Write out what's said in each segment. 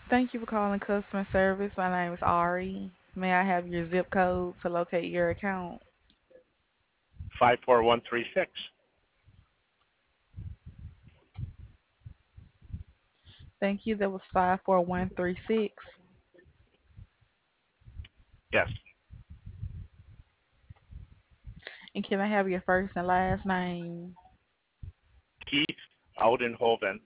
Thank you for calling customer service. My name is Ari. May I have your zip code to locate your account? 54136. Thank you. That was 54136. Yes. And can I have your first and last name? Keith Oudenhoven.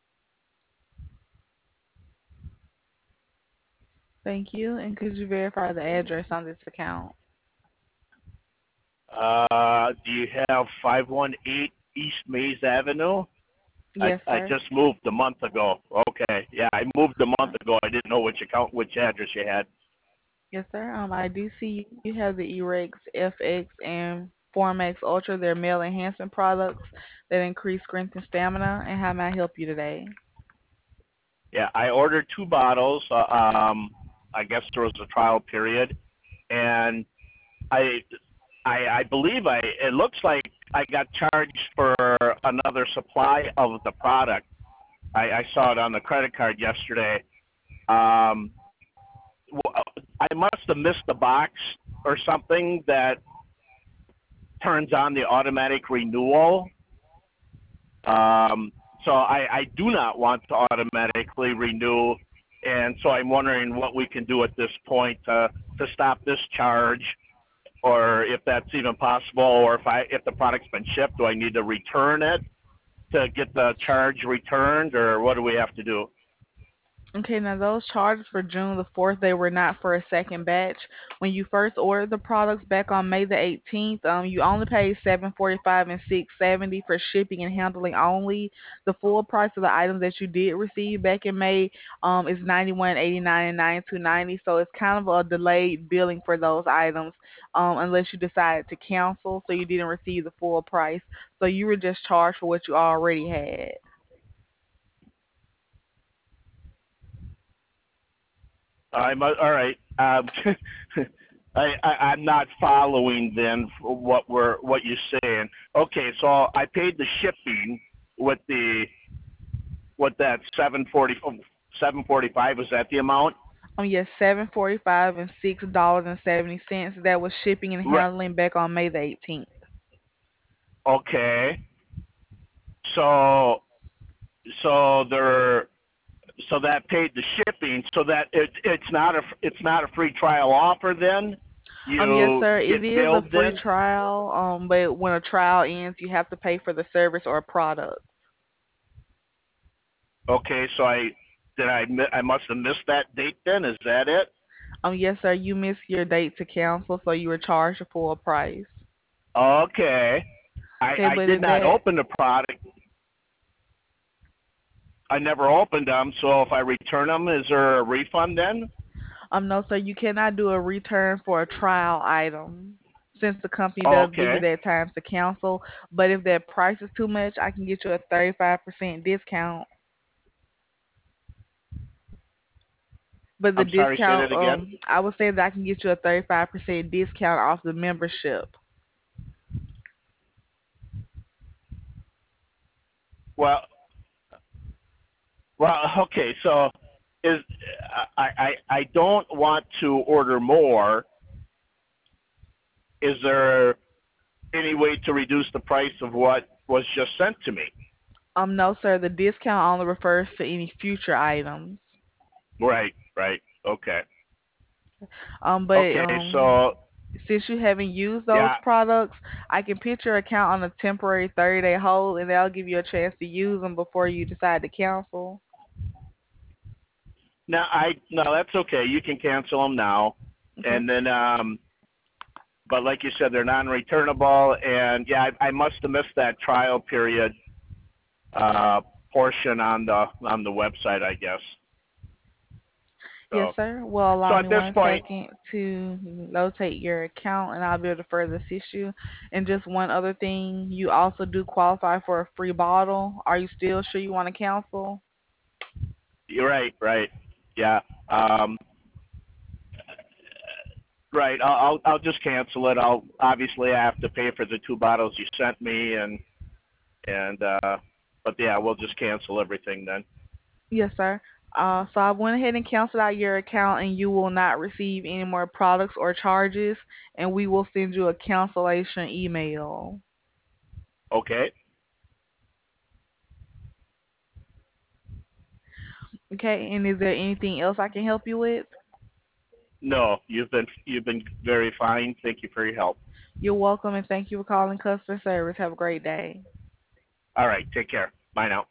Thank you. And could you verify the address on this account? Do you have 518 East Mays Avenue? Yes, I sir. just moved a month ago. Okay. Yeah, I moved a month ago. I didn't know which address you had. Yes, sir. I do see you have the Erex FX and Formax Ultra. They're male enhancement products that increase strength and stamina. And how may I help you today? Yeah, I ordered two bottles. I guess there was a trial period, and I I believe it looks like I got charged for another supply of the product. I saw it on the credit card yesterday. Um, I must have missed the box or something that turns on the automatic renewal. Um, so I do not want to automatically renew, and so I'm wondering what we can do at this point to stop this charge, or if that's even possible, or if the product's been shipped, do I need to return it to get the charge returned, or what do we have to do? Okay, now those charges for June the 4th, they were not for a second batch. When you first ordered the products back on May the 18th, you only paid 745 and 670 for shipping and handling only. The full price of the items that you did receive back in May is 91.89 and 92.90. So it's kind of a delayed billing for those items unless you decided to cancel, so you didn't receive the full price. So you were just charged for what you already had. All right. I'm not following then what you're saying. Okay, so I paid the shipping with the with that 745. Was that the amount? Yes, 745 and $6.70. That was shipping and Right. handling back on May the 18th. Okay. So so there so that paid the shipping. So that it's not a free trial offer then. Yes, You sir. It get is a billed free then. trial. But when a trial ends, you have to pay for the service or product. Okay. So I must have missed that date then. Is that it? Yes, sir. You missed your date to cancel, so you were charged a full price. Okay. Okay, I but did is not that open the product. I never opened them. So if I return them, is there a refund then? no, sir. You cannot do a return for a trial item since the company Oh, does give you okay. that time to cancel. But if that price is too much, I can get you a 35% discount. But the I'm sorry. Say discount, that again. I would say that I can get you a 35% discount off the membership. Well, well. Okay. So is I don't want to order more. Is there any way to reduce the price of what was just sent to me? No, sir, the discount only refers to any future items. Right. Right. Okay. But Okay. So since you haven't used those yeah. products, I can put your account on a temporary 30-day hold, and that'll give you a chance to use them before you decide to cancel. No, that's okay. You can cancel them now, Okay. and then but like you said, they're non-returnable, and yeah, I must have missed that trial period uh, portion on the website, I guess. Yes, So sir. Well, so allow at me this one point, second to locate your account, and I'll be able to further assist you. And just one other thing, you also do qualify for a free bottle. Are you still sure you want to cancel? you're right, right, yeah, right. I'll just cancel it. I'll obviously I have to pay for the two bottles you sent me, and but yeah, we'll just cancel everything then. Yes, sir. So I went ahead and canceled out your account, and you will not receive any more products or charges, and we will send you a cancellation email. Okay. Okay, and is there anything else I can help you with? No, you've been very fine. Thank you for your help. You're welcome, and thank you for calling customer service. Have a great day. All right. Take care. Bye now.